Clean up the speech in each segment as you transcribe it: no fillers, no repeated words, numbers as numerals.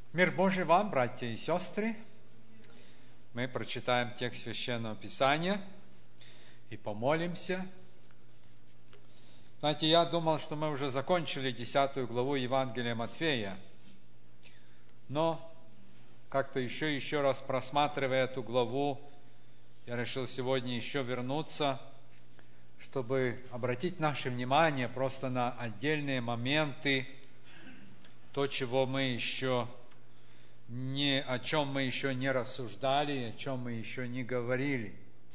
Мир Божий вам, братья и сестры. Мы прочитаем текст Священного Писания и помолимся. Знаете, я думал, что мы уже закончили 10 главу Евангелия Матфея, но как-то еще раз просматривая эту главу, я решил сегодня еще вернуться, чтобы обратить наше внимание просто на отдельные моменты, то, чего мы еще о чем мы еще не рассуждали, о чем мы еще не говорили.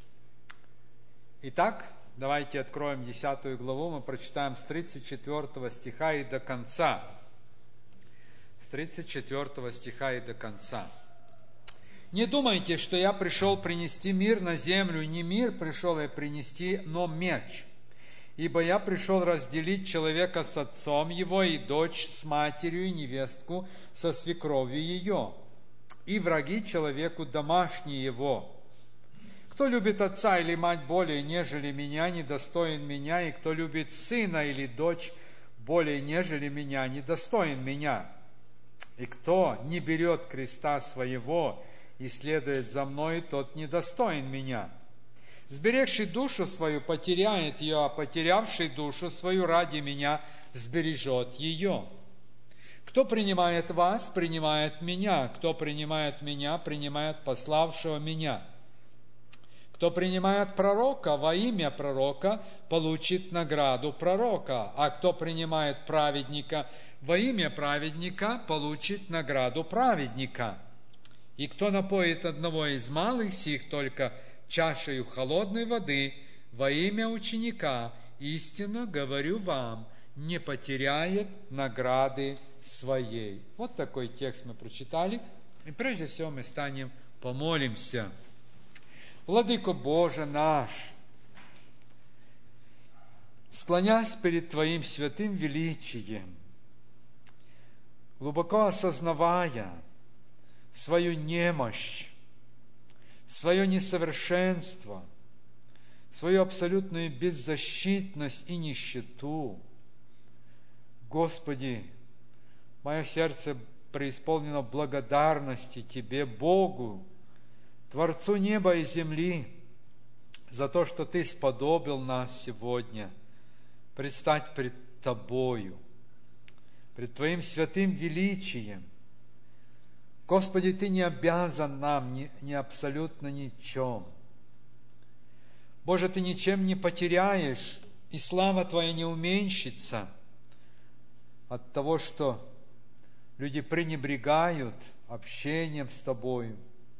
Итак, давайте откроем 10 главу, мы прочитаем с 34 стиха и до конца. С 34 стиха и до конца. «Не думайте, что я пришел принести мир на землю, не мир пришел я принести, но меч. Ибо я пришел разделить человека с отцом его, и дочь с матерью, и невестку со свекровью ее, и враги человеку домашние его. Кто любит отца или мать более, нежели меня, недостоин меня, и кто любит сына или дочь более, нежели меня, недостоин меня. И кто не берет креста своего и следует за мной, тот недостоин меня. Сберегший душу свою потеряет ее, а потерявший душу свою ради меня сбережет ее. Кто принимает вас, принимает меня. Кто принимает меня, принимает пославшего меня. Кто принимает пророка во имя пророка, получит награду пророка. А кто принимает праведника во имя праведника, получит награду праведника. И кто напоит одного из малых сих только чашею холодной воды во имя ученика, истинно говорю вам, не потеряет награды своей». Вот такой текст мы прочитали. И прежде всего мы помолимся. Владыко Боже наш, склонясь перед Твоим святым величием, глубоко осознавая свою немощь, свое несовершенство, свою абсолютную беззащитность и нищету, Господи, мое сердце преисполнено благодарности Тебе, Богу, Творцу неба и земли, за то, что Ты сподобил нас сегодня предстать пред Тобою, пред Твоим святым величием. Господи, Ты не обязан нам ни абсолютно ничем. Боже, Ты ничем не потеряешь, и слава Твоя не уменьшится от того, что люди пренебрегают общением с Тобою.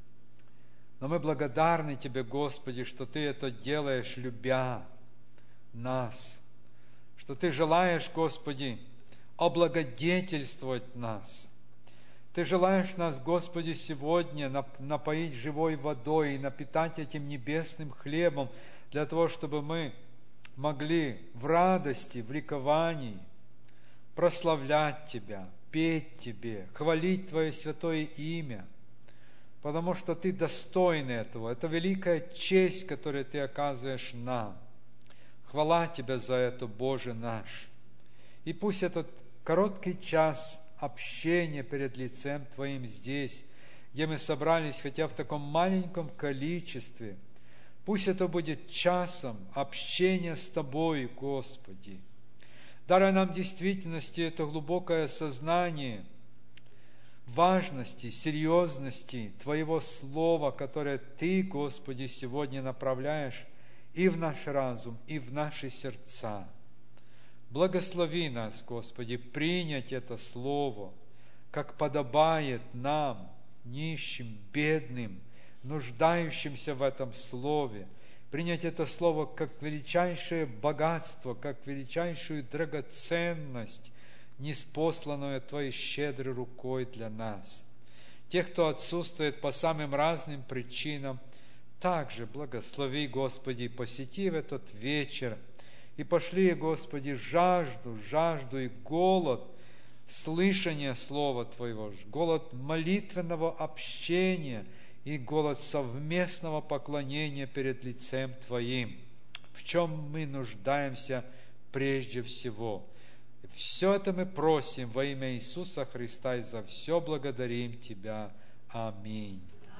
Но мы благодарны Тебе, Господи, что Ты это делаешь, любя нас, что Ты желаешь, Господи, облагодетельствовать нас. Ты желаешь нас, Господи, сегодня напоить живой водой и напитать этим небесным хлебом для того, чтобы мы могли в радости, в ликовании прославлять Тебя, петь Тебе, хвалить Твое святое имя, потому что Ты достоин этого. Это великая честь, которую Ты оказываешь нам. Хвала Тебе за это, Боже наш. И пусть этот короткий час общения перед лицем Твоим здесь, где мы собрались, хотя в таком маленьком количестве, пусть это будет часом общения с Тобой, Господи. Даруй нам в действительности это глубокое сознание важности, серьезности Твоего Слова, которое Ты, Господи, сегодня направляешь и в наш разум, и в наши сердца. Благослови нас, Господи, принять это Слово, как подобает нам, нищим, бедным, нуждающимся в этом Слове, принять это Слово как величайшее богатство, как величайшую драгоценность, ниспосланную Твоей щедрой рукой для нас. Тех, кто отсутствует по самым разным причинам, также благослови, Господи, посети в этот вечер и пошли, Господи, жажду и голод слышания Слова Твоего, голод молитвенного общения и голод совместного поклонения перед лицем Твоим, в чем мы нуждаемся прежде всего. И все это мы просим во имя Иисуса Христа, и за все благодарим Тебя. Аминь.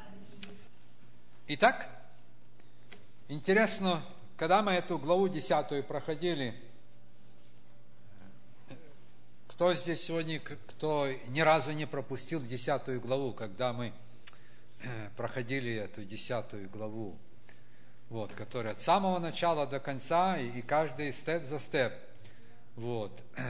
Итак, интересно, когда мы эту главу 10 проходили, кто здесь сегодня, кто ни разу не пропустил 10 главу, когда мы проходили эту 10 главу, вот, которая от самого начала до конца, и каждый степ за степ. Вот.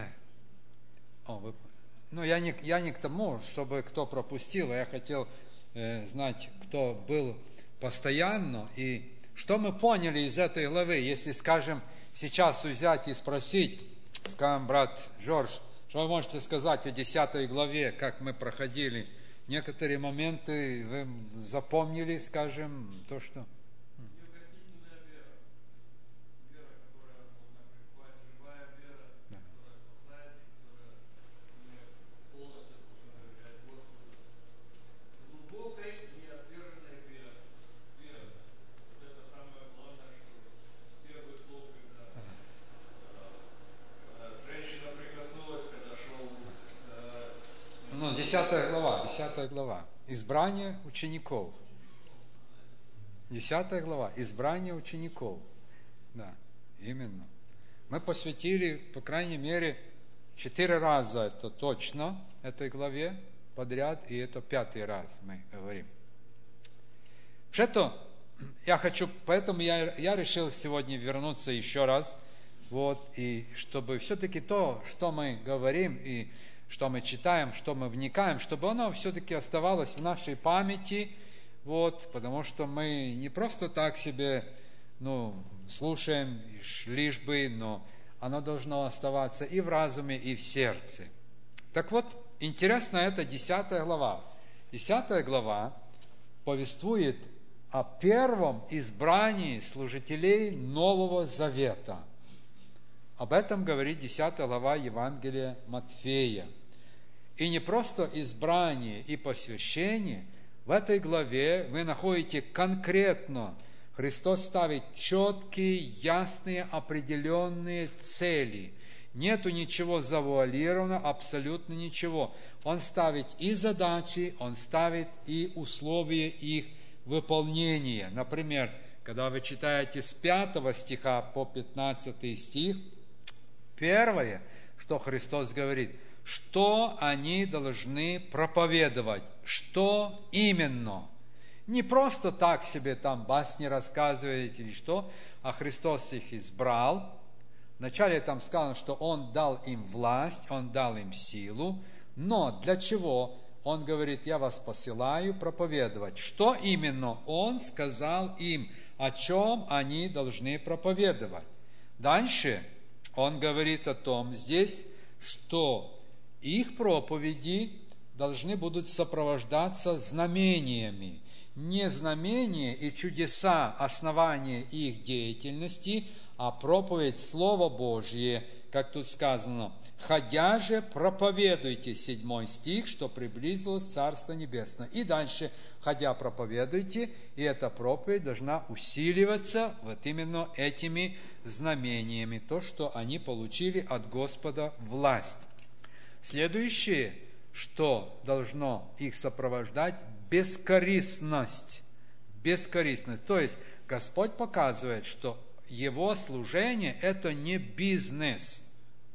Я не к тому, чтобы кто пропустил, а я хотел знать, кто был постоянно, и что мы поняли из этой главы, если, скажем, сейчас взять и спросить, скажем, брат Жорж, что вы можете сказать о 10 главе, как мы проходили? Некоторые моменты вы запомнили, скажем, то, что... Неукоснительная вера. Вера, которая можно пребывать, живая вера, которая спасает, которая полностью доверяет Господу. Глубокая и отверженная вера. Вот это самое главное, что с первых слов, когда женщина прикоснулась, когда шел... 10 глава. Избрание учеников. 10 глава. Избрание учеников. Да, именно. Мы посвятили, по крайней мере, 4 раза это точно, этой главе подряд, и это 5-й раз мы говорим. Что-то я хочу, поэтому я решил сегодня вернуться еще раз, вот, и чтобы все-таки то, что мы говорим, и что мы читаем, что мы вникаем, чтобы оно все-таки оставалось в нашей памяти, вот, потому что мы не просто так себе, слушаем, лишь бы, но оно должно оставаться и в разуме, и в сердце. Так вот, интересно, это 10 глава. 10 глава повествует о первом избрании служителей Нового Завета. Об этом говорит 10 глава Евангелия Матфея. И не просто избрание и посвящение, в этой главе вы находите конкретно, Христос ставит четкие, ясные, определенные цели. Нету ничего завуалированного, абсолютно ничего. Он ставит и задачи, он ставит и условия их выполнения. Например, когда вы читаете с 5 стиха по 15 стих, первое, что Христос говорит, что они должны проповедовать, что именно. Не просто так себе там басни рассказывать или что, а Христос их избрал. Вначале там сказано, что Он дал им власть, Он дал им силу, но для чего? Он говорит, я вас посылаю проповедовать. Что именно Он сказал им, о чем они должны проповедовать? Дальше Он говорит о том здесь, что их проповеди должны будут сопровождаться знамениями. Не знамения и чудеса основания их деятельности, а проповедь Слова Божье, как тут сказано, «Ходя же проповедуйте», 7 стих, что приблизилось Царство Небесное. И дальше, «Ходя проповедуйте», и эта проповедь должна усиливаться вот именно этими знамениями, то, что они получили от Господа власть. Следующее, что должно их сопровождать, бескорыстность. Бескорыстность. То есть Господь показывает, что Его служение – это не бизнес.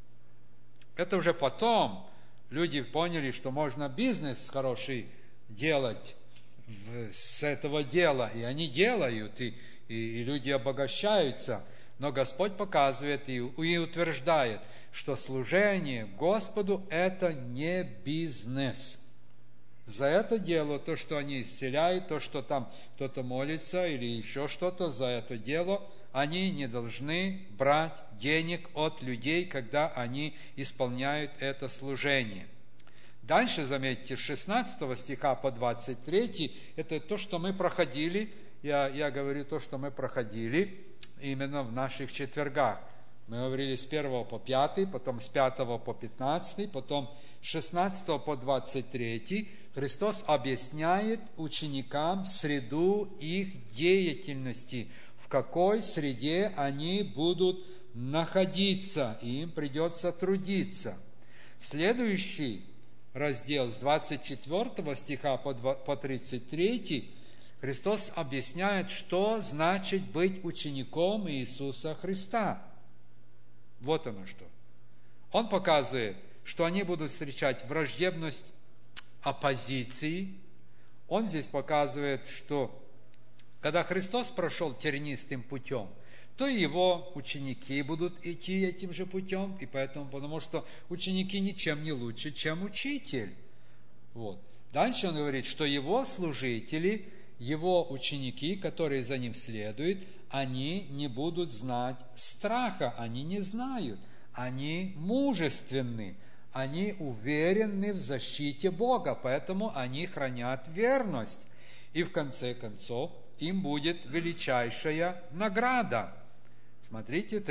Это уже потом люди поняли, что можно бизнес хороший делать с этого дела. И они делают, и люди обогащаются. Но Господь показывает и утверждает, что служение Господу – это не бизнес. За это дело, то, что они исцеляют, то, что там кто-то молится или еще что-то, за это дело они не должны брать денег от людей, когда они исполняют это служение. Дальше, заметьте, с 16 стиха по 23, это то, что мы проходили, я говорю то, что мы проходили именно в наших четвергах. Мы говорили с 1 по 5, потом с 5 по 15, потом с 16 по 23. Христос объясняет ученикам среду их деятельности, в какой среде они будут находиться, и им придется трудиться. Следующий раздел с 24 стиха по 33 Христос объясняет, что значит быть учеником Иисуса Христа. Вот оно что. Он показывает, что они будут встречать враждебность оппозиции. Он здесь показывает, что когда Христос прошел тернистым путем, то и его ученики будут идти этим же путем, и поэтому, потому что ученики ничем не лучше, чем учитель. Вот. Дальше он говорит, что его служители, его ученики, которые за ним следуют, они не будут знать страха, они не знают, они мужественны, они уверены в защите Бога, поэтому они хранят верность. И в конце концов им будет величайшая награда. Смотрите,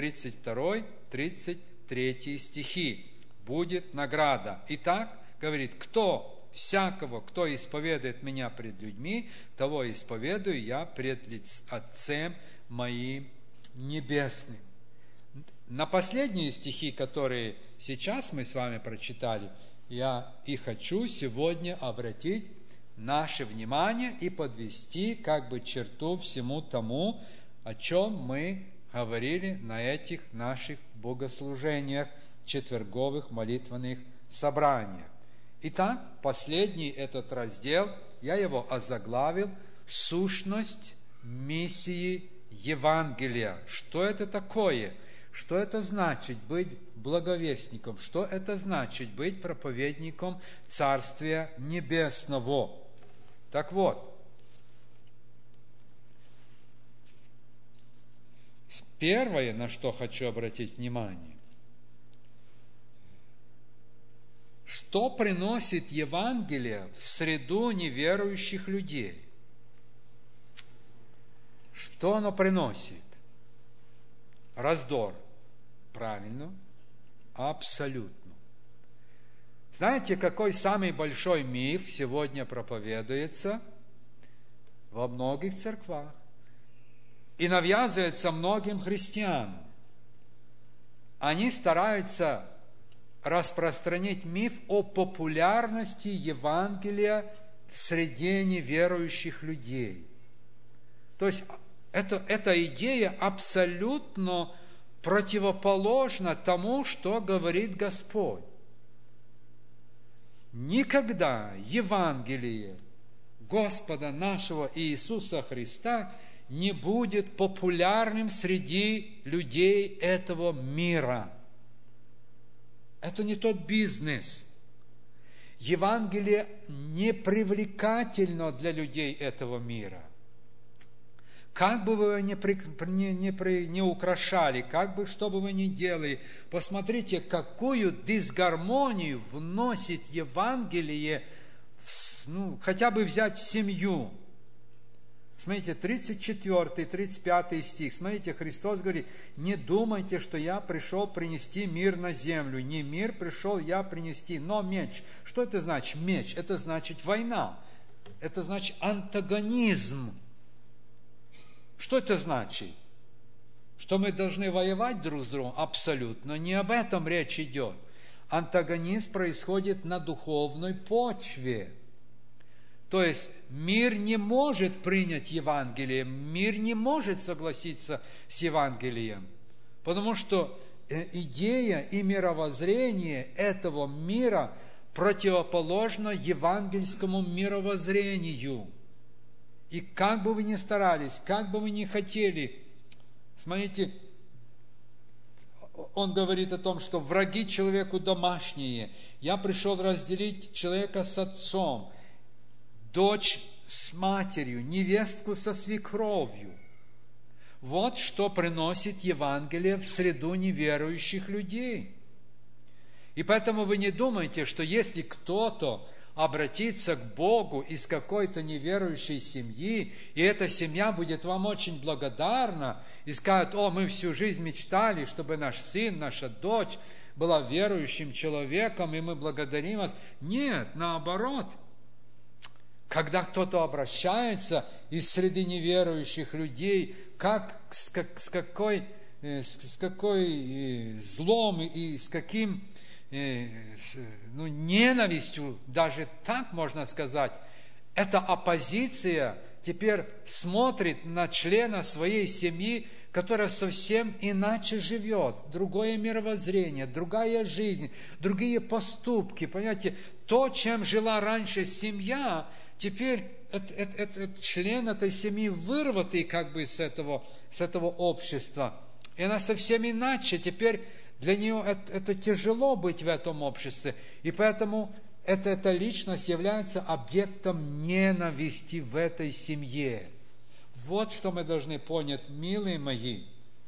32-33 стихи. Будет награда. Итак, говорит, всякого, кто исповедует меня пред людьми, того исповедую я пред Отцем моим небесным. На последние стихи, которые сейчас мы с вами прочитали, я и хочу сегодня обратить наше внимание и подвести как бы черту всему тому, о чем мы говорили на этих наших богослужениях, четверговых молитвенных собраниях. Итак, последний этот раздел, я его озаглавил «Сущность миссии Евангелия». Что это такое? Что это значит быть благовестником? Что это значит быть проповедником Царствия Небесного? Так вот, первое, на что хочу обратить внимание, что приносит Евангелие в среду неверующих людей? Что оно приносит? Раздор. Правильно? Абсолютно. Знаете, какой самый большой миф сегодня проповедуется во многих церквах и навязывается многим христианам? Они стараются распространить миф о популярности Евангелия в среде неверующих людей. То есть, эта идея абсолютно противоположна тому, что говорит Господь. Никогда Евангелие Господа нашего Иисуса Христа не будет популярным среди людей этого мира. Это не тот бизнес. Евангелие не привлекательно для людей этого мира. Как бы вы не украшали, что бы вы ни делали, посмотрите, какую дисгармонию вносит Евангелие, хотя бы взять в семью. Смотрите, 34-35 стих. Смотрите, Христос говорит, не думайте, что я пришел принести мир на землю. Не мир пришел я принести, но меч. Что это значит? Меч. Это значит война. Это значит антагонизм. Что это значит? Что мы должны воевать друг с другом? Абсолютно не об этом речь идет. Антагонизм происходит на духовной почве. То есть мир не может принять Евангелие, мир не может согласиться с Евангелием, потому что идея и мировоззрение этого мира противоположно евангельскому мировоззрению. И как бы вы ни старались, как бы вы ни хотели, смотрите, он говорит о том, что враги человеку домашние. Я пришел разделить человека с отцом, дочь с матерью, невестку со свекровью. Вот что приносит Евангелие в среду неверующих людей. И поэтому вы не думайте, что если кто-то обратиться к Богу из какой-то неверующей семьи, и эта семья будет вам очень благодарна, и скажет, мы всю жизнь мечтали, чтобы наш сын, наша дочь была верующим человеком, и мы благодарим вас. Нет, наоборот. Когда кто-то обращается из среды неверующих людей, с с какой злом и с каким ненавистью, даже так можно сказать, эта оппозиция теперь смотрит на члена своей семьи, которая совсем иначе живет, другое мировоззрение, другая жизнь, другие поступки. Понимаете, то, чем жила раньше семья, теперь этот член этой семьи вырватый как бы с этого общества. И она совсем иначе. Теперь для нее это тяжело быть в этом обществе. И поэтому эта личность является объектом ненависти в этой семье. Вот что мы должны понять, милые мои.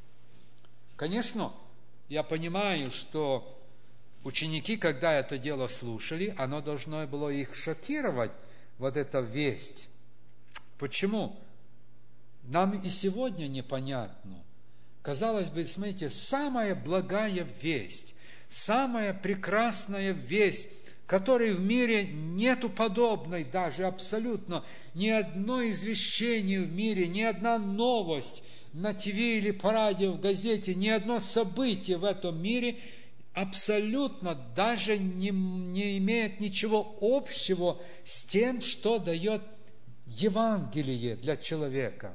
Конечно, я понимаю, что ученики, когда это дело слушали, оно должно было их шокировать, вот эта весть. Почему? Нам и сегодня непонятно. Казалось бы, смотрите, самая благая весть, самая прекрасная весть, которой в мире нету подобной даже абсолютно. Ни одно извещение в мире, ни одна новость на ТВ или по радио, в газете, ни одно событие в этом мире абсолютно даже не имеет ничего общего с тем, что дает Евангелие для человека.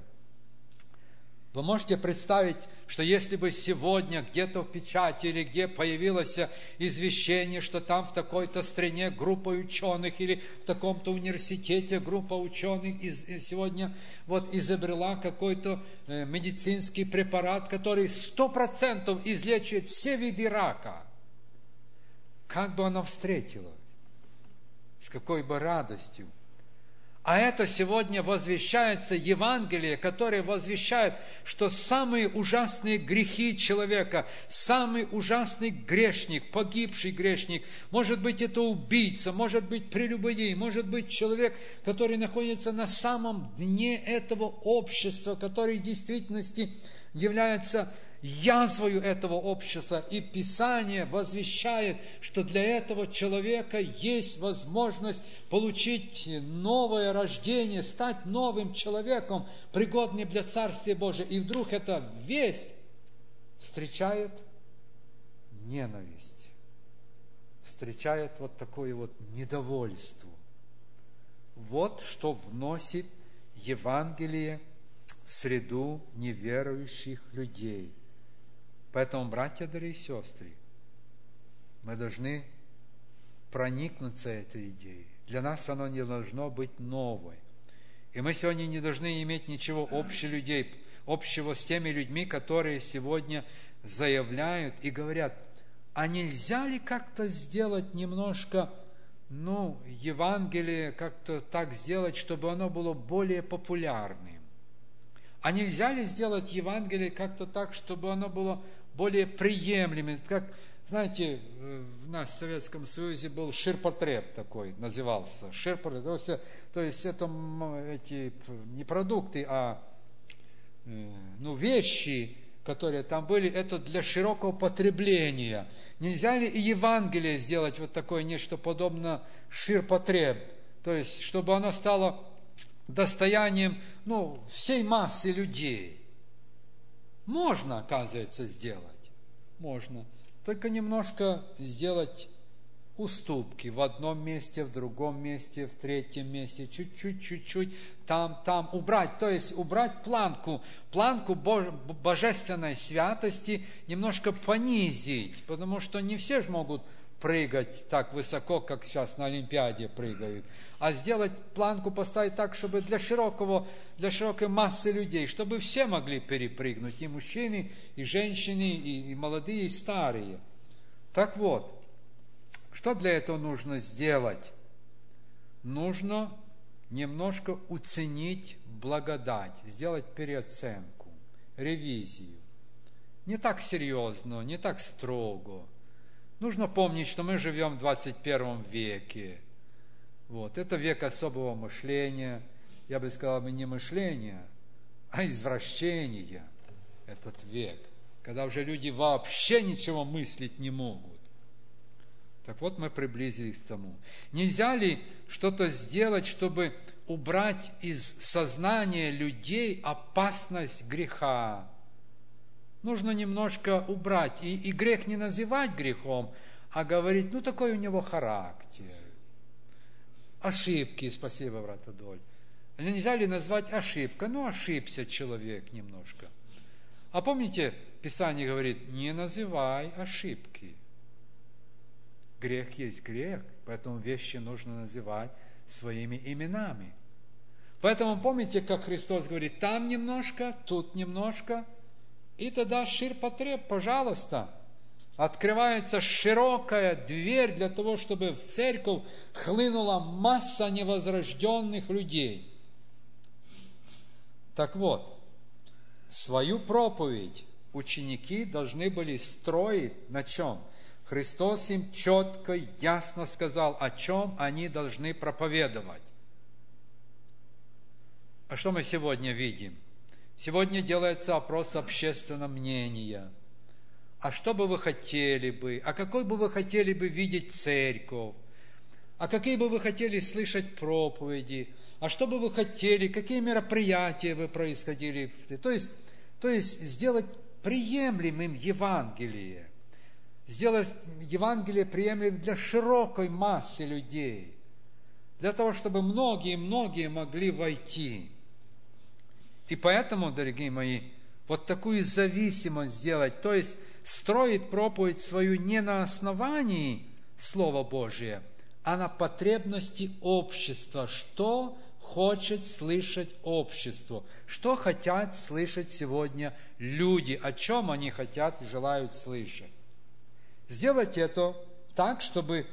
Вы можете представить, что если бы сегодня где-то в печати или где появилось извещение, что там в такой-то стране группа ученых или в таком-то университете группа ученых сегодня вот изобрела какой-то медицинский препарат, который 100% излечивает все виды рака, как бы оно встретило? С какой бы радостью? А это сегодня возвещается Евангелие, которое возвещает, что самые ужасные грехи человека, самый ужасный грешник, погибший грешник, может быть, это убийца, может быть, прелюбодей, может быть, человек, который находится на самом дне этого общества, который в действительности является язвою этого общества. И Писание возвещает, что для этого человека есть возможность получить новое рождение, стать новым человеком, пригодным для Царствия Божия. И вдруг эта весть встречает ненависть, встречает вот такое вот недовольство. Вот что вносит Евангелие в среду неверующих людей. Поэтому, братья, дорогие сестры, мы должны проникнуться этой идеей. Для нас оно не должно быть новой. И мы сегодня не должны иметь ничего общего с теми людьми, которые сегодня заявляют и говорят, а нельзя ли как-то сделать немножко, Евангелие как-то так сделать, чтобы оно было более популярным? А нельзя ли сделать Евангелие как-то так, чтобы оно было более приемлемым? Как, знаете, в нас в Советском Союзе был ширпотреб такой, назывался. Ширпотреб, то есть это эти не продукты, а вещи, которые там были, это для широкого потребления. Нельзя ли и Евангелие сделать вот такое нечто подобное ширпотреб? То есть, чтобы оно стало достоянием, всей массы людей. Можно, оказывается, сделать. Можно. Только немножко сделать уступки в одном месте, в другом месте, в третьем месте, чуть-чуть, там убрать. То есть убрать планку божественной святости, немножко понизить, потому что не все же могут прыгать так высоко, как сейчас на Олимпиаде прыгают, а сделать планку, поставить так, чтобы для широкой массы людей, чтобы все могли перепрыгнуть, и мужчины, и женщины, и молодые, и старые. Так вот, что для этого нужно сделать? Нужно немножко оценить благодать, сделать переоценку, ревизию. Не так серьезно, не так строго. Нужно помнить, что мы живем в 21 веке. Это век особого мышления. Я бы сказал, не мышления, а извращения. Этот век, когда уже люди вообще ничего мыслить не могут. Так вот, мы приблизились к тому. Нельзя ли что-то сделать, чтобы убрать из сознания людей опасность греха? нужно немножко убрать. И грех не называть грехом, а говорить, ну такой у него характер. Ошибки, спасибо, брат Адольф. Нельзя ли назвать ошибка? Ну, ошибся человек немножко. А помните, Писание говорит, не называй ошибки. Грех есть грех, поэтому вещи нужно называть своими именами. Поэтому помните, как Христос говорит, там немножко, тут немножко, и тогда ширпотреб, пожалуйста. Открывается широкая дверь для того, чтобы в церковь хлынула масса невозрожденных людей. Так вот, свою проповедь ученики должны были строить на чем? Христос им четко, ясно сказал, о чем они должны проповедовать. А что мы сегодня видим? Сегодня делается опрос общественного мнения. А что бы вы хотели бы? А какой бы вы хотели бы видеть церковь? А какие бы вы хотели слышать проповеди? А что бы вы хотели? Какие мероприятия бы происходили? То есть сделать приемлемым Евангелие. Сделать Евангелие приемлемым для широкой массы людей. Для того, чтобы многие могли войти. И поэтому, дорогие мои, вот такую зависимость сделать, то есть строить проповедь свою не на основании Слова Божия, а на потребности общества. Что хочет слышать общество? Что хотят слышать сегодня люди? О чем они хотят и желают слышать? Сделать это так, чтобы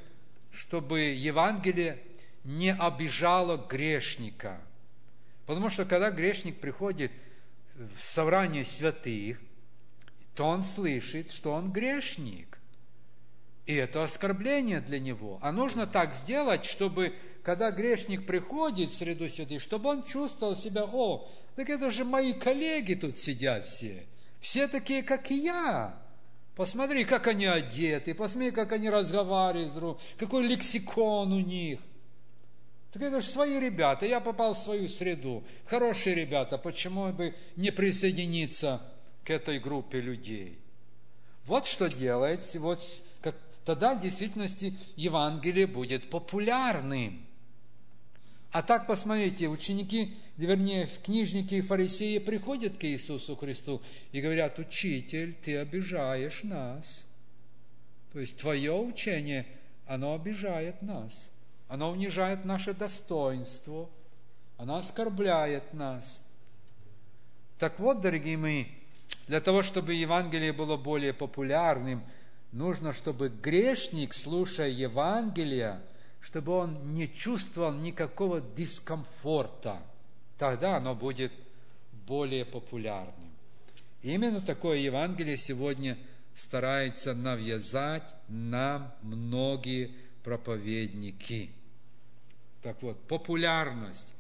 Евангелие не обижало грешника. Потому что когда грешник приходит в собрание святых, то он слышит, что он грешник. И это оскорбление для него. А нужно так сделать, чтобы, когда грешник приходит в среду святых, чтобы он чувствовал себя, так это же мои коллеги тут сидят все. Все такие, как и я. Посмотри, как они одеты, посмотри, как они разговаривают с другом, какой лексикон у них. Так это же свои ребята, я попал в свою среду. Хорошие ребята, почему бы не присоединиться к этой группе людей? Вот что делает, тогда в действительности Евангелие будет популярным. А так, посмотрите, книжники и фарисеи приходят к Иисусу Христу и говорят, учитель, ты обижаешь нас. То есть твое учение, оно обижает нас. Оно унижает наше достоинство, оно оскорбляет нас. Так вот, дорогие мои, для того, чтобы Евангелие было более популярным, нужно, чтобы грешник, слушая Евангелие, чтобы он не чувствовал никакого дискомфорта. Тогда оно будет более популярным. Именно такое Евангелие сегодня стараются навязать нам многие проповедники. Так вот, популярность.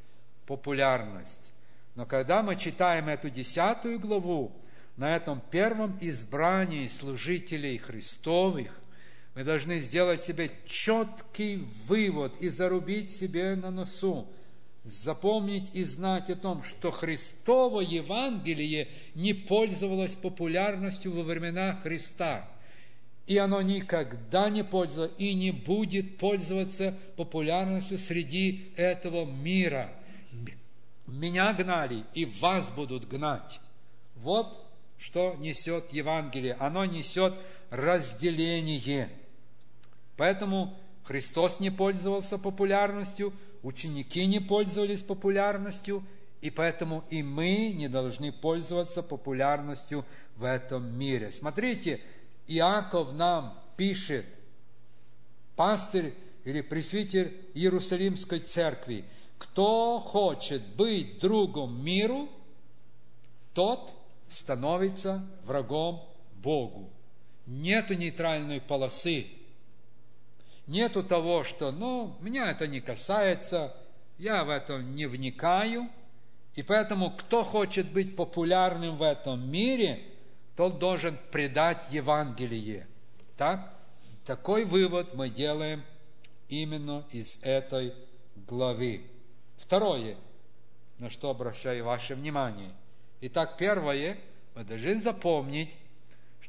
Но когда мы читаем эту 10 главу, на этом первом избрании служителей Христовых, мы должны сделать себе четкий вывод и зарубить себе на носу, запомнить и знать о том, что Христово Евангелие не пользовалось популярностью во времена Христа. И оно никогда не пользовалось и не будет пользоваться популярностью среди этого мира. Меня гнали, и вас будут гнать. Вот что несет Евангелие. Оно несет разделение. Поэтому Христос не пользовался популярностью, ученики не пользовались популярностью, и поэтому и мы не должны пользоваться популярностью в этом мире. Смотрите, Иаков нам пишет, пастырь или пресвитер Иерусалимской церкви, кто хочет быть другом миру, тот становится врагом Богу. Нету нейтральной полосы. Нету того, что, меня это не касается, я в этом не вникаю. И поэтому, кто хочет быть популярным в этом мире, тот должен предать Евангелие. Так? Такой вывод мы делаем именно из этой главы. Второе, на что обращаю ваше внимание. Итак, первое, мы должны запомнить,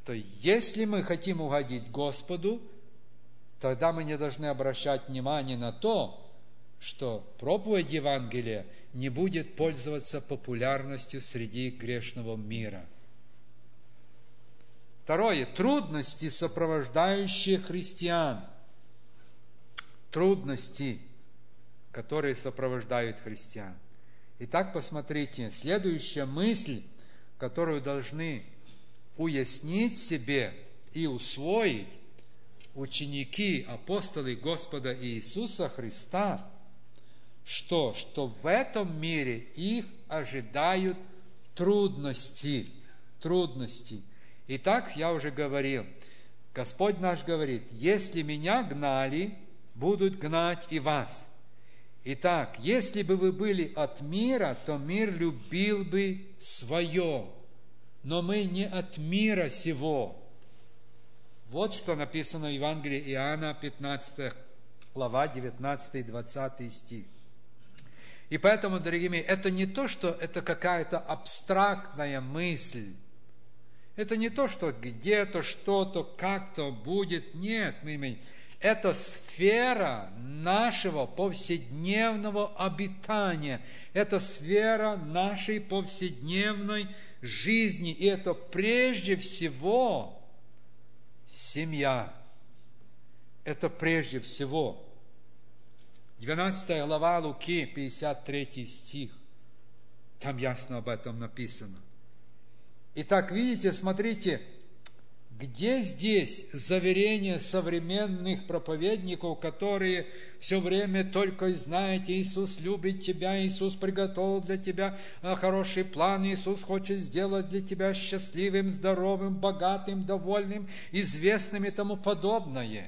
что если мы хотим угодить Господу, тогда мы не должны обращать внимание на то, что проповедь Евангелия не будет пользоваться популярностью среди грешного мира. Второе. Трудности, сопровождающие христиан. Трудности, которые сопровождают христиан. Итак, посмотрите, следующая мысль, которую должны уяснить себе и усвоить ученики, апостолы Господа Иисуса Христа, что в этом мире их ожидают трудности. Итак, я уже говорил, Господь наш говорит: если меня гнали, будут гнать и вас. Итак, если бы вы были от мира, то мир любил бы свое, но мы не от мира сего. Вот что написано в Евангелии Иоанна, 15 глава, 19-20 стих. И поэтому, дорогие мои, это не то, что это какая-то абстрактная мысль. Это не то, что где-то, что-то, как-то будет. Нет, мы имеем. Это сфера нашего повседневного обитания. Это сфера нашей повседневной жизни. И это прежде всего семья. Это прежде всего. 12 глава Луки, 53 стих. Там ясно об этом написано. Итак, видите, смотрите, где здесь заверение современных проповедников, которые все время только и знаете: Иисус любит тебя, Иисус приготовил для тебя хороший план, Иисус хочет сделать для тебя счастливым, здоровым, богатым, довольным, известным и тому подобное.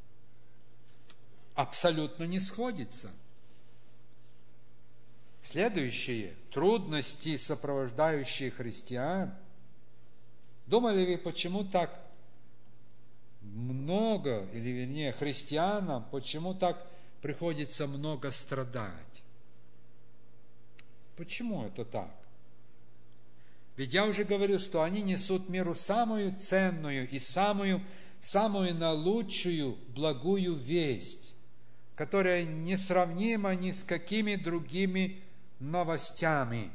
Абсолютно не сходится. Следующие трудности, сопровождающие христиан. Думали вы, почему так много, или вернее христианам, почему так приходится много страдать? Почему это так? Ведь я уже говорил, что они несут миру самую ценную и самую наилучшую благую весть, которая несравнима ни с какими другими новостями.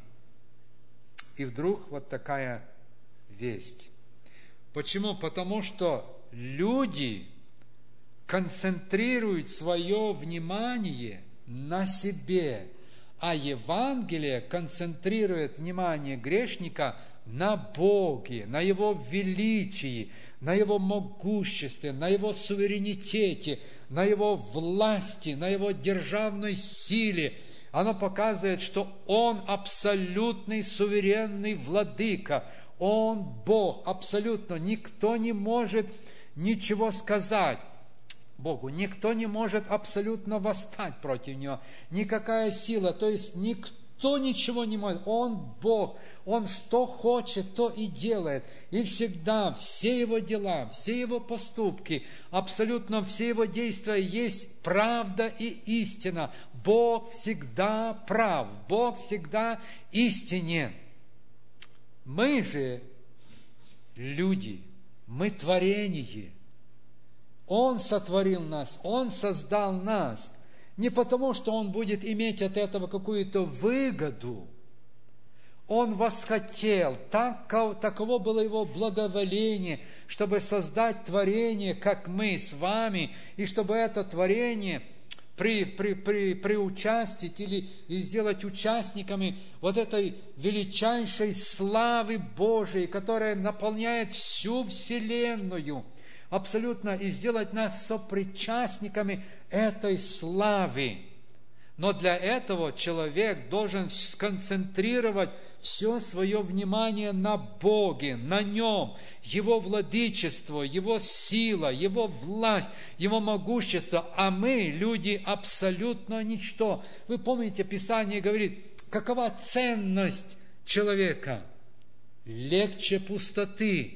И вдруг вот такая весть. Почему? Потому что люди концентрируют свое внимание на себе, а Евангелие концентрирует внимание грешника на Боге, на Его величии, на Его могуществе, на Его суверенитете, на Его власти, на Его державной силе. Оно показывает, что Он абсолютный суверенный владыка, Он Бог, абсолютно. Никто не может ничего сказать Богу, никто не может абсолютно восстать против Него, никакая сила, то есть никто ничего не может. Он Бог, Он что хочет, то и делает. И всегда все Его дела, все Его поступки, абсолютно все Его действия есть правда и истина. Бог всегда прав, Бог всегда истинен. Мы же люди, мы творение. Он сотворил нас, Он создал нас. Не потому, что Он будет иметь от этого какую-то выгоду. Он восхотел, таково было Его благоволение, чтобы создать творение, как мы с вами, и чтобы это творение приучастить или сделать участниками вот этой величайшей славы Божией, которая наполняет всю вселенную, абсолютно, и сделать нас сопричастниками этой славы. Но для этого человек должен сконцентрировать все свое внимание на Боге, на Нем, Его владычество, Его сила, Его власть, Его могущество. А мы, люди, абсолютно ничто. Вы помните, Писание говорит, какова ценность человека? Легче пустоты.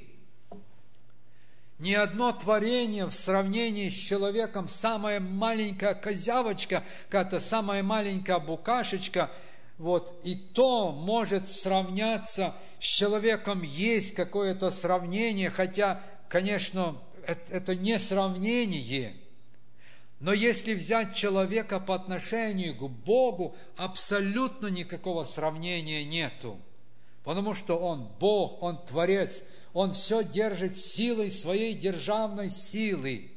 Ни одно творение в сравнении с человеком, самая маленькая козявочка, какая-то самая маленькая букашечка, Вот, и то может сравняться с человеком, есть какое-то сравнение, хотя, конечно, это не сравнение. Но если взять человека по отношению к Богу, абсолютно никакого сравнения нету. Потому что Он Бог, Он Творец, Он все держит силой своей державной силы.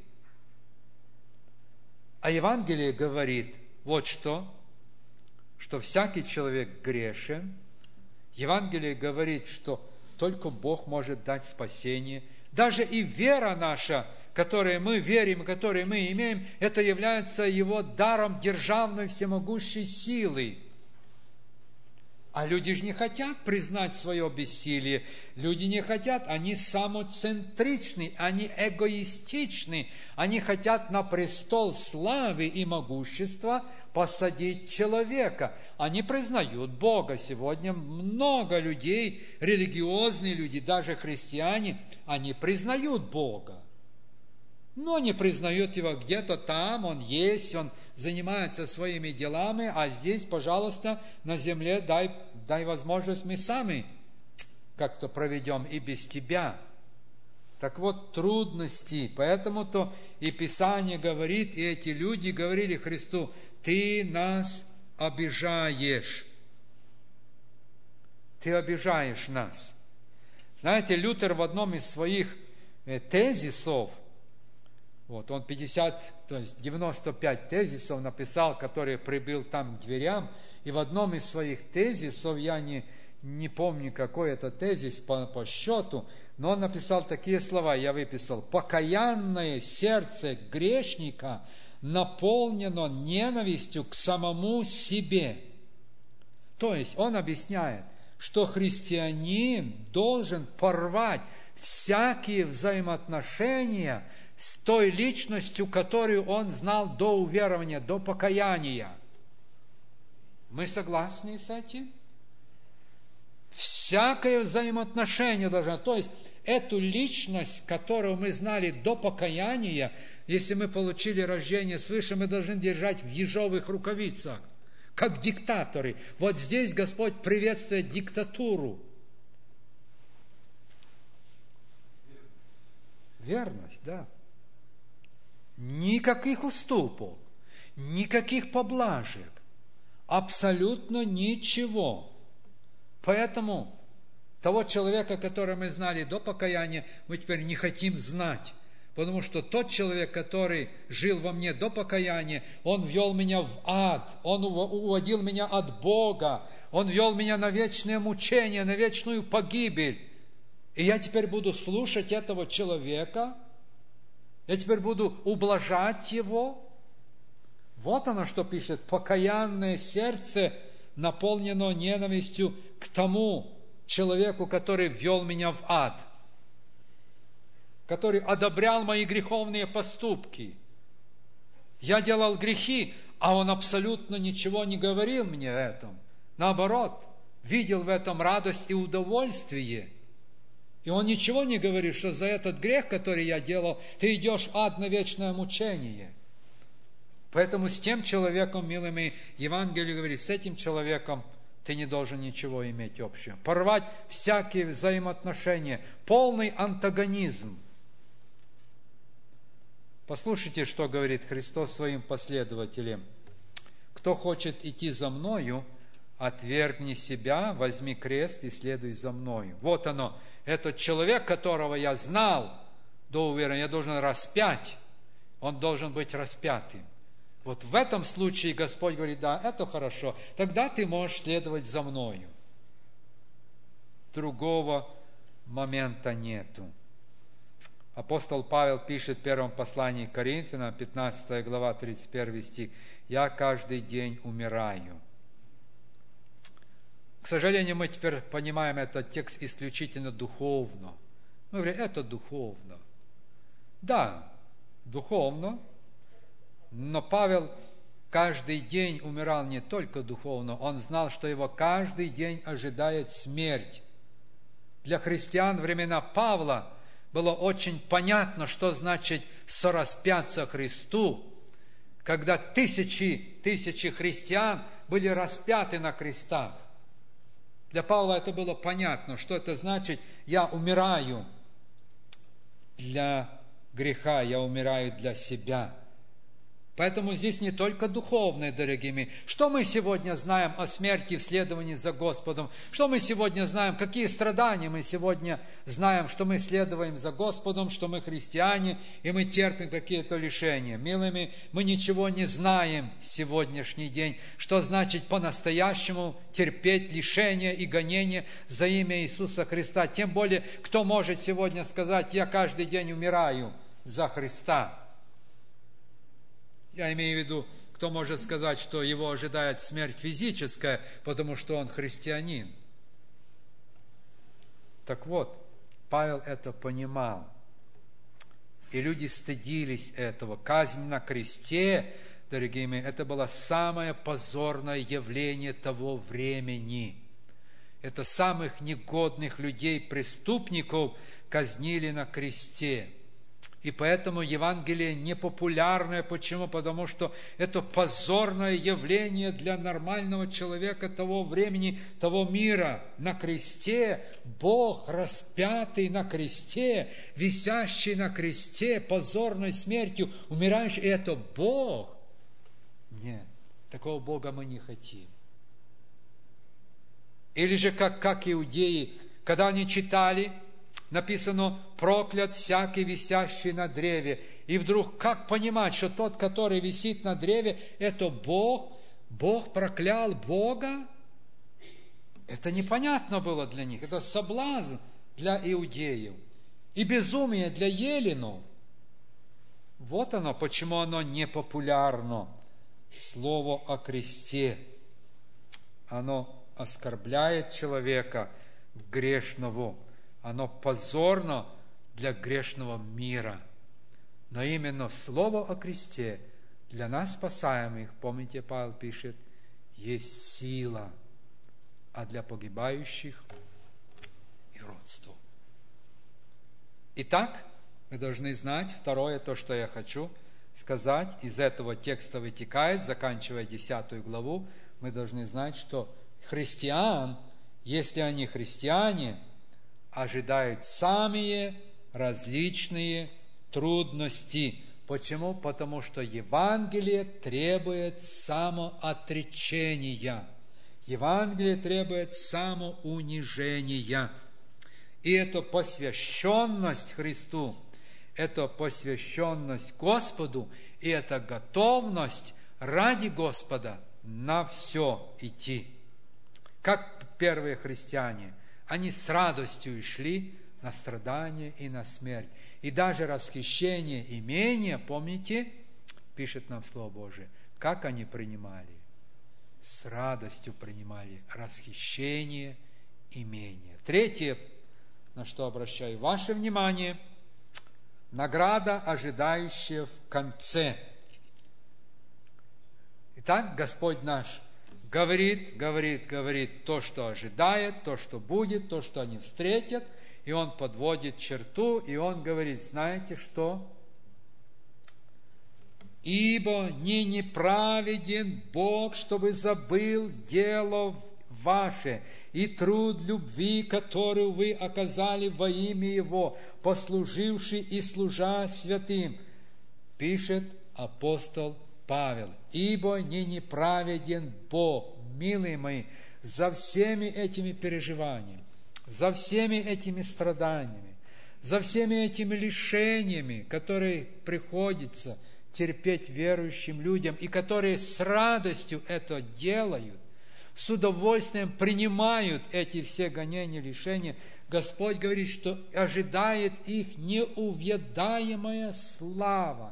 А Евангелие говорит вот что всякий человек грешен. Евангелие говорит, что только Бог может дать спасение. Даже и вера наша, которой мы верим, которой мы имеем, это является Его даром державной всемогущей силы. А люди же не хотят признать свое бессилие. Люди не хотят, они самоцентричны, они эгоистичны. Они хотят на престол славы и могущества посадить человека. Они признают Бога. Сегодня много людей, религиозные люди, даже христиане, они признают Бога. Но не признают Его где-то там, Он есть, Он занимается своими делами, а здесь, пожалуйста, на земле дай возможность, мы сами как-то проведем и без Тебя. Так вот, трудности, поэтому-то и Писание говорит, и эти люди говорили Христу: Ты нас обижаешь. Ты обижаешь нас. Знаете, Лютер в одном из своих тезисов, вот, он 95 тезисов написал, которые прибыл там к дверям, и в одном из своих тезисов, я не помню, какой это тезис по счету, но он написал такие слова, я выписал: «Покаянное сердце грешника наполнено ненавистью к самому себе». То есть он объясняет, что христианин должен порвать всякие взаимоотношения с той личностью, которую он знал до уверования, до покаяния. Мы согласны с этим? Всякое взаимоотношение должно, то есть эту личность, которую мы знали до покаяния, если мы получили рождение свыше, мы должны держать в ежовых рукавицах, как диктаторы. Вот здесь Господь приветствует диктатуру. Верность, да. Никаких уступов, никаких поблажек, абсолютно ничего. Поэтому того человека, которого мы знали до покаяния, мы теперь не хотим знать. Потому что тот человек, который жил во мне до покаяния, он ввел меня в ад, он уводил меня от Бога, он ввел меня на вечное мучение, на вечную погибель. И я теперь буду слушать этого человека, я теперь буду ублажать его. Вот оно, что пишет: покаянное сердце наполнено ненавистью к тому человеку, который ввел меня в ад, который одобрял мои греховные поступки. Я делал грехи, а он абсолютно ничего не говорил мне о этом. Наоборот, видел в этом радость и удовольствие. И он ничего не говорит, что за этот грех, который я делал, ты идешь в ад на вечное мучение. Поэтому с тем человеком, милые мои, Евангелие говорит, с этим человеком ты не должен ничего иметь общего. Порвать всякие взаимоотношения, полный антагонизм. Послушайте, что говорит Христос своим последователям. Кто хочет идти за Мною, отвергни себя, возьми крест и следуй за Мною. Вот оно, этот человек, которого я знал до уверования, я должен распять, он должен быть распятым. Вот в этом случае Господь говорит: да, это хорошо, тогда ты можешь следовать за Мною. Другого момента нету. Апостол Павел пишет в первом послании к Коринфянам, 15 глава, 31 стих: «Я каждый день умираю». К сожалению, мы теперь понимаем этот текст исключительно духовно. Мы говорим, это духовно. Да, духовно, но Павел каждый день умирал не только духовно, он знал, что его каждый день ожидает смерть. Для христиан времена Павла было очень понятно, что значит сораспяться Христу, когда тысячи христиан были распяты на крестах. Для Павла это было понятно, что это значит: я умираю для греха, я умираю для себя. Поэтому здесь не только духовное, дорогие мои. Что мы сегодня знаем о смерти в следовании за Господом? Что мы сегодня знаем? Какие страдания мы сегодня знаем, что мы следуем за Господом, что мы христиане, и мы терпим какие-то лишения? Милыми, мы ничего не знаем в сегодняшний день, что значит по-настоящему терпеть лишения и гонения за имя Иисуса Христа. Тем более, кто может сегодня сказать: я каждый день умираю за Христа? Я имею в виду, кто может сказать, что его ожидает смерть физическая, потому что он христианин. Так вот, Павел это понимал. И люди стыдились этого. Казнь на кресте, дорогие мои, это было самое позорное явление того времени. Это самых негодных людей, преступников, казнили на кресте. И поэтому Евангелие непопулярное. Почему? Потому что это позорное явление для нормального человека того времени, того мира. На кресте Бог, распятый на кресте, висящий на кресте, позорной смертью, умирающий. И это Бог. Нет, такого Бога мы не хотим. Или же как иудеи, когда они читали, написано: проклят всякий, висящий на древе. И вдруг как понимать, что тот, который висит на древе, это Бог? Бог проклял Бога? Это непонятно было для них. Это соблазн для иудеев. И безумие для еленов. Вот оно, почему оно не популярно. Слово о кресте. Оно оскорбляет человека грешного. Оно позорно для грешного мира. Но именно слово о кресте для нас спасаемых, помните, Павел пишет, есть сила, а для погибающих и родство. Итак, мы должны знать, второе, то, что я хочу сказать, из этого текста вытекает, заканчивая 10 главу, мы должны знать, что христиан, если они христиане, ожидают самые различные трудности. Почему? Потому что Евангелие требует самоотречения. Евангелие требует самоунижения. И это посвященность Христу, это посвященность Господу, и это готовность ради Господа на все идти. Как первые христиане, они с радостью шли на страдания и на смерть. И даже расхищение имения, помните, пишет нам Слово Божие, как они принимали? С радостью принимали расхищение имения. Третье, на что обращаю ваше внимание, награда, ожидающая в конце. Итак, Господь наш говорит то, что ожидает, то, что будет, то, что они встретят, и Он подводит черту, и Он говорит, знаете что? Ибо не неправеден Бог, чтобы забыл дело ваше и труд любви, которую вы оказали во имя Его, послуживший и служа святым, пишет апостол Павел. Ибо не неправеден Бог, милые мои, за всеми этими переживаниями, за всеми этими страданиями, за всеми этими лишениями, которые приходится терпеть верующим людям, и которые с радостью это делают, с удовольствием принимают эти все гонения, лишения, Господь говорит, что ожидает их неувядаемая слава,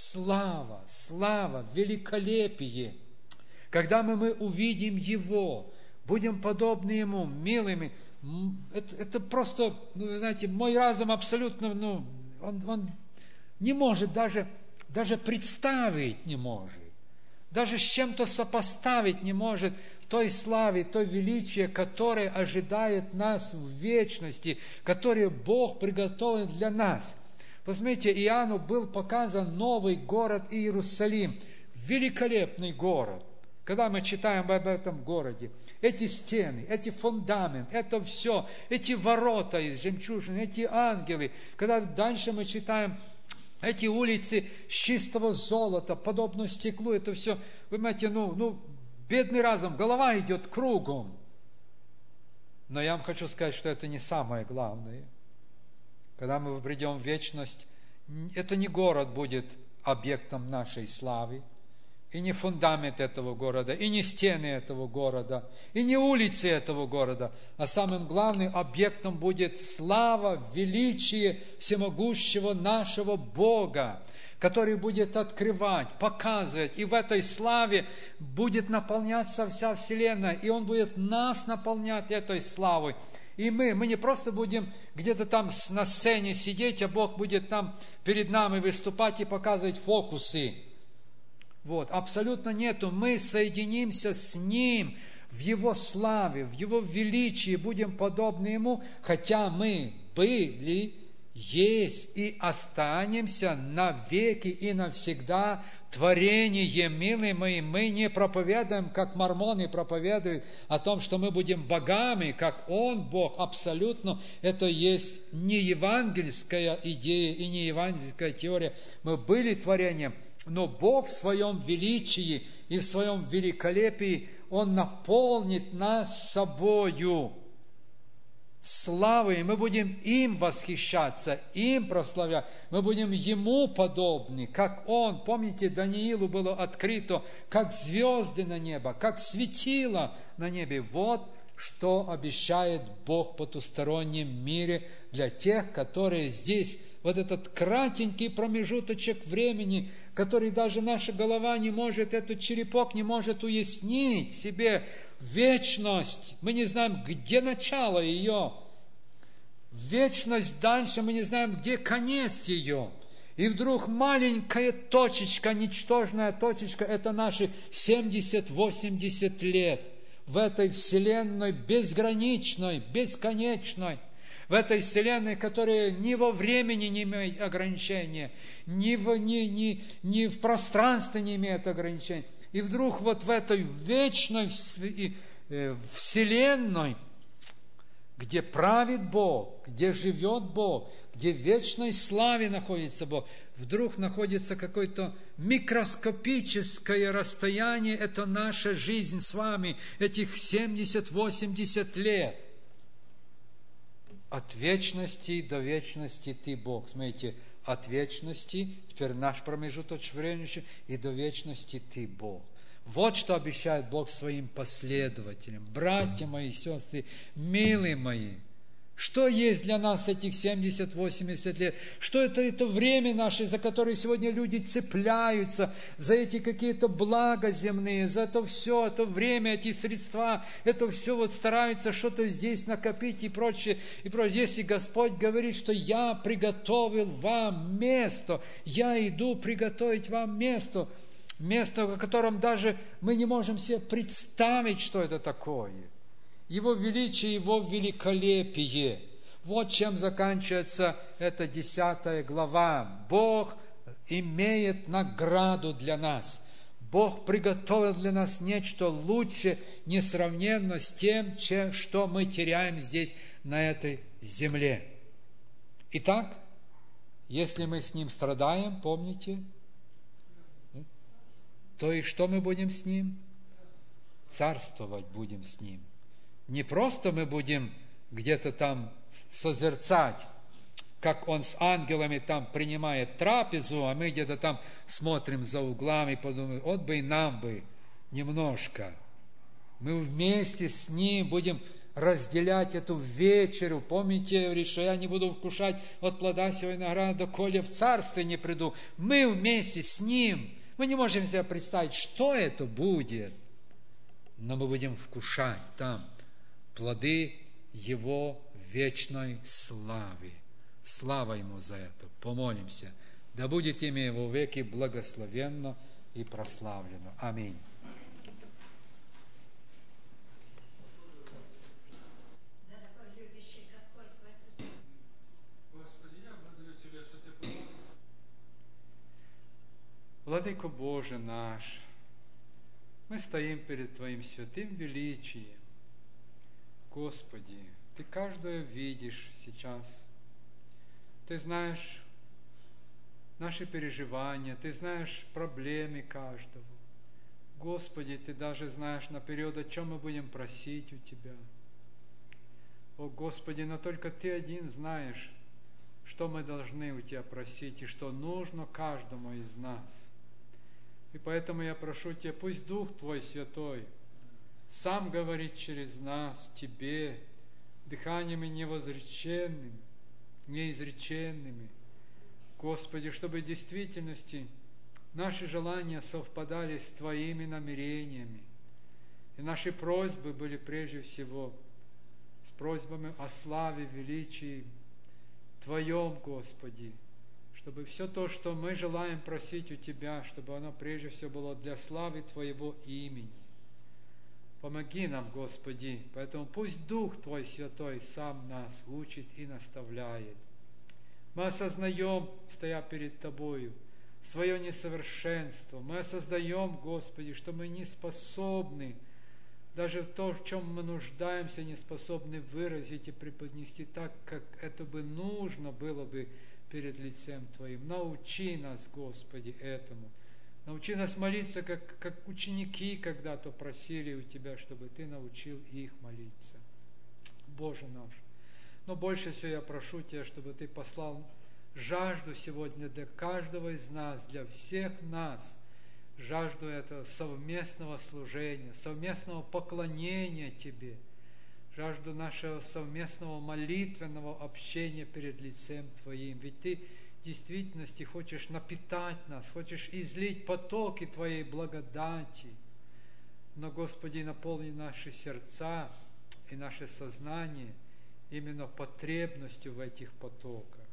великолепие. Когда мы увидим Его, будем подобны Ему, милыми, это просто, вы знаете, мой разум абсолютно, он не может даже представить не может, даже с чем-то сопоставить не может той славе, той величия, которое ожидает нас в вечности, которое Бог приготовил для нас. Посмотрите, Иоанну был показан новый город Иерусалим, великолепный город. Когда мы читаем об этом городе, эти стены, эти фундаменты, это все, эти ворота из жемчужины, эти ангелы, когда дальше мы читаем эти улицы с чистого золота, подобно стеклу, это все, вы понимаете, бедный разум, голова идет кругом. Но я вам хочу сказать, что это не самое главное. Когда мы придем в вечность, это не город будет объектом нашей славы, и не фундамент этого города, и не стены этого города, и не улицы этого города, а самым главным объектом будет слава, величие всемогущего нашего Бога, который будет открывать, показывать, и в этой славе будет наполняться вся вселенная, и Он будет нас наполнять этой славой. И мы не просто будем где-то там на сцене сидеть, а Бог будет там перед нами выступать и показывать фокусы. Абсолютно нету. Мы соединимся с Ним в Его славе, в Его величии, будем подобны Ему, хотя мы были, есть и останемся навеки и навсегда творение, милые мои. Мы не проповедуем, как мормоны проповедуют, о том, что мы будем богами, как Он Бог. Абсолютно это есть не евангельская идея и не евангельская теория. Мы были творением, но Бог в своем величии и в своем великолепии, Он наполнит нас собою славой, и мы будем им восхищаться, им прославлять, мы будем Ему подобны, как Он. Помните, Даниилу было открыто, как звезды на небо, как светило на небе. Вот что обещает Бог в потустороннем мире для тех, которые здесь, вот этот кратенький промежуточек времени, который даже наша голова не может, этот черепок не может уяснить себе, вечность, мы не знаем, где начало ее, вечность дальше, мы не знаем, где конец ее. И вдруг маленькая точечка, ничтожная точечка, это наши 70-80 лет в этой вселенной безграничной, бесконечной, в этой вселенной, которая ни во времени не имеет ограничения, ни в пространстве не имеет ограничений. И вдруг вот в этой вечной вселенной, где правит Бог, где живет Бог, где в вечной славе находится Бог, вдруг находится какое-то микроскопическое расстояние, это наша жизнь с вами, этих 70-80 лет. От вечности до вечности Ты Бог. Смотрите, от вечности, теперь наш промежуток времени, и до вечности Ты Бог. Вот что обещает Бог своим последователям. Братья мои, сестры, милые мои, что есть для нас этих 70-80 лет? Что это время наше, за которое сегодня люди цепляются, за эти какие-то блага земные, за это все, это время, эти средства, это все вот стараются что-то здесь накопить и прочее, и прочее. Если Господь говорит, что я приготовил вам место, я иду приготовить вам место, о котором даже мы не можем себе представить, что это такое. Его величие, Его великолепие. Вот чем заканчивается эта 10 глава. Бог имеет награду для нас. Бог приготовил для нас нечто лучше, несравненно с тем, что мы теряем здесь, на этой земле. Итак, если мы с Ним страдаем, помните, то и что мы будем с Ним? Царствовать будем с Ним. Не просто мы будем где-то там созерцать, как Он с ангелами там принимает трапезу, а мы где-то там смотрим за углами, подумаем, вот бы и нам бы немножко. Мы вместе с Ним будем разделять эту вечерю. Помните, говорит, что я не буду вкушать от плода сего винограда, доколе в царстве не приду. Мы вместе с Ним. Мы не можем себе представить, что это будет, но мы будем вкушать там плоды Его вечной славы. Слава Ему за это. Помолимся. Да будет имя Его веки благословенно и прославлено. Аминь. Господи, я благодарю Тебя, что Ты помог. Владыко Боже наш, мы стоим перед Твоим святым величием. Господи, Ты каждое видишь сейчас. Ты знаешь наши переживания, Ты знаешь проблемы каждого. Господи, Ты даже знаешь наперед, о чем мы будем просить у Тебя. О Господи, но только Ты один знаешь, что мы должны у Тебя просить и что нужно каждому из нас. И поэтому я прошу Тебя, пусть Дух Твой Святой сам говорит через нас, Тебе, дыханиями невозреченными, неизреченными. Господи, чтобы в действительности наши желания совпадали с Твоими намерениями. И наши просьбы были прежде всего с просьбами о славе, величии Твоем, Господи, чтобы все то, что мы желаем просить у Тебя, чтобы оно прежде всего было для славы Твоего имени. Помоги нам, Господи, поэтому пусть Дух Твой Святой сам нас учит и наставляет. Мы осознаем, стоя перед Тобою, свое несовершенство. Мы осознаем, Господи, что мы не способны, даже то, в чем мы нуждаемся, не способны выразить и преподнести так, как это бы нужно было бы перед лицем Твоим. Научи нас, Господи, этому. Научи нас молиться, как ученики когда-то просили у Тебя, чтобы Ты научил их молиться. Боже наш, но больше всего я прошу Тебя, чтобы Ты послал жажду сегодня для каждого из нас, для всех нас, жажду этого совместного служения, совместного поклонения Тебе, жажду нашего совместного молитвенного общения перед лицем Твоим. Ведь Ты в действительности хочешь напитать нас, хочешь излить потоки Твоей благодати. Но, Господи, наполни наши сердца и наше сознание именно потребностью в этих потоках.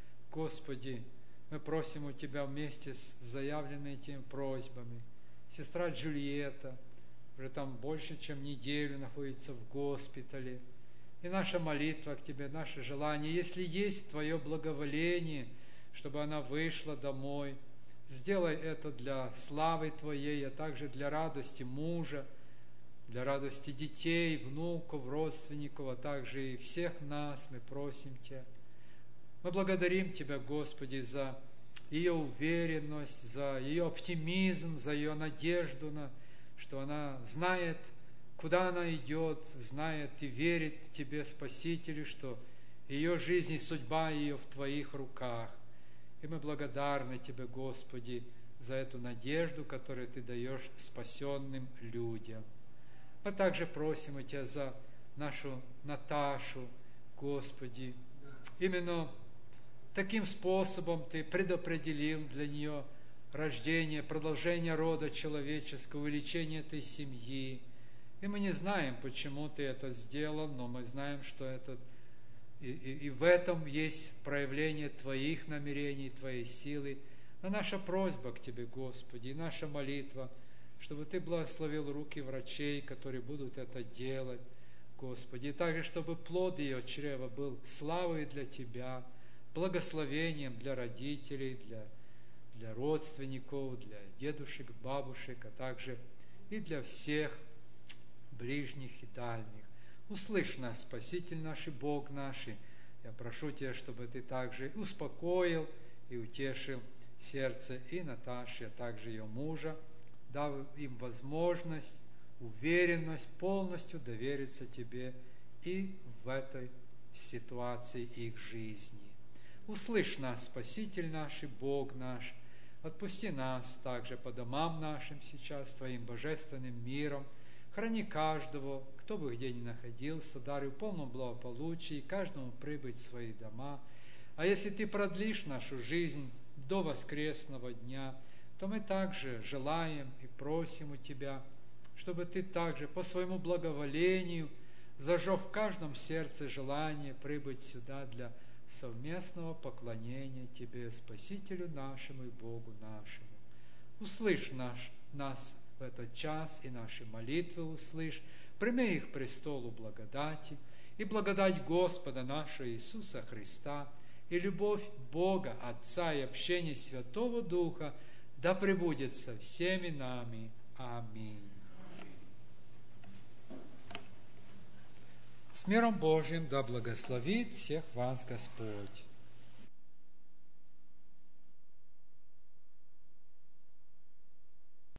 Господи, мы просим у Тебя вместе с заявленными этими просьбами. Сестра Джульетта уже там больше, чем неделю находится в госпитале. И наша молитва к Тебе, наше желание, если есть Твое благоволение, чтобы она вышла домой, сделай это для славы Твоей, а также для радости мужа, для радости детей, внуков, родственников, а также и всех нас мы просим Тебя. Мы благодарим Тебя, Господи, за ее уверенность, за ее оптимизм, за ее надежду, что она знает, куда она идет, знает и верит Тебе, Спасителю, что ее жизнь и судьба ее в Твоих руках. И мы благодарны Тебе, Господи, за эту надежду, которую Ты даешь спасенным людям. Мы также просим у Тебя за нашу Наташу, Господи. Именно таким способом Ты предопределил для нее рождение, продолжение рода человеческого, увеличение этой семьи. И мы не знаем, почему Ты это сделал, но мы знаем, что это и в этом есть проявление Твоих намерений, Твоей силы. Но наша просьба к Тебе, Господи, и наша молитва, чтобы Ты благословил руки врачей, которые будут это делать, Господи. И также, чтобы плод ее чрева был славой для Тебя, благословением для родителей, для родственников, для дедушек, бабушек, а также и для всех ближних и дальних. Услышь нас, Спаситель наш и Бог наш. Я прошу Тебя, чтобы Ты также успокоил и утешил сердце и Наташи, а также ее мужа, дав им возможность, уверенность полностью довериться Тебе и в этой ситуации их жизни. Услышь нас, Спаситель наш и Бог наш. Отпусти нас также по домам нашим сейчас Твоим божественным миром. Храни каждого, кто бы где ни находился, даруй полном благополучии, каждому прибыть в свои дома. А если Ты продлишь нашу жизнь до воскресного дня, то мы также желаем и просим у Тебя, чтобы Ты также по своему благоволению зажег в каждом сердце желание прибыть сюда для совместного поклонения Тебе, Спасителю нашему и Богу нашему. Услышь нас в этот час и наши молитвы услышь, прими их к престолу благодати, и благодать Господа нашего Иисуса Христа, и любовь Бога, Отца, и общение Святого Духа да пребудет со всеми нами. Аминь. С миром Божьим да благословит всех вас Господь.